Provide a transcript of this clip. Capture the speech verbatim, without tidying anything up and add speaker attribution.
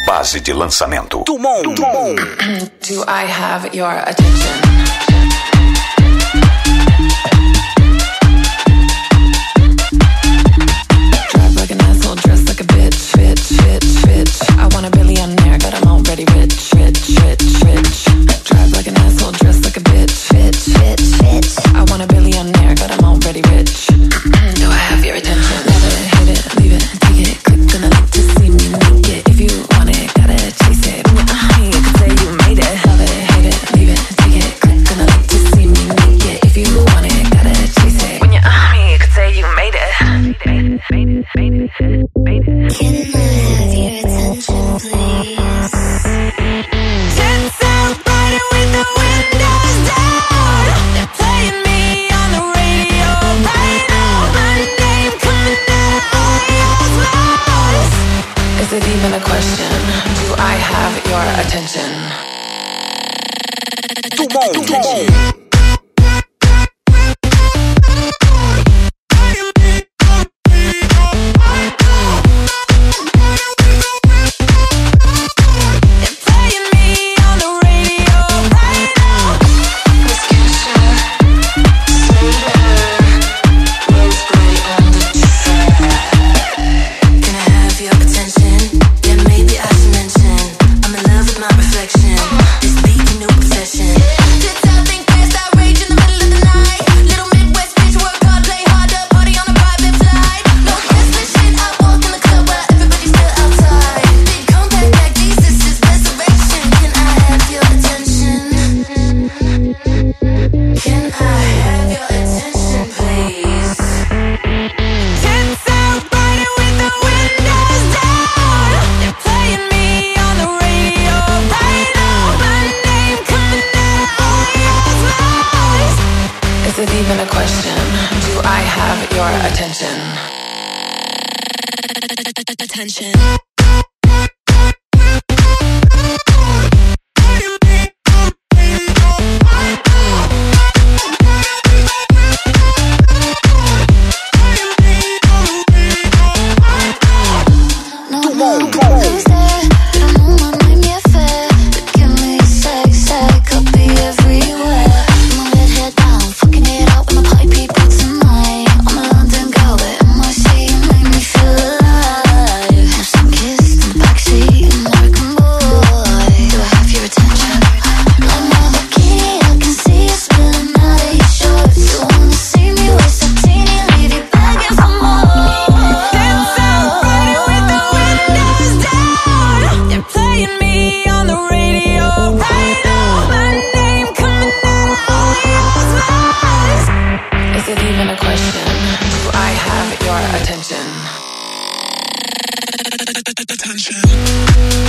Speaker 1: base de lançamento. Dumont. Dumont.
Speaker 2: Do I have your attention? Drive like an asshole, dress like a bitch, bitch, bitch, bitch. I want a billionaire, but I'm already rich, rich, rich, rich. Drive like an asshole, dress like a bitch, bitch, bitch, bitch. I want a billionaire, but I'm already rich. Do I have your attention? Love it, hate it, leave it, take it, click on the link to see me naked. If you want it, gotta chase it. Uh, you can say you made it. Love it, hate it, leave it, take it, click on the link to see me naked. If you want it, gotta chase it. When you uh me, you can say you made it. Made it, made it, made it, made it.
Speaker 3: Can I have your attention, please?
Speaker 4: Jets out riding with the windows down. They're playing me on the radio right now. My name coming out all your mouths.
Speaker 2: Is it even a question? Do I have your attention?
Speaker 1: Dumont. Dumont.
Speaker 2: Is it even a question? Do I have your attention?
Speaker 3: Attention.
Speaker 2: Is it even a question? Do I have your attention?
Speaker 3: Attention.